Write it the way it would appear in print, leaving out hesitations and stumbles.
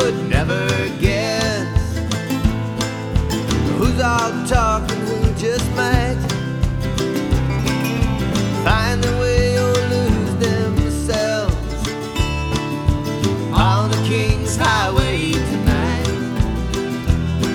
could never guess who's all talk and who just might.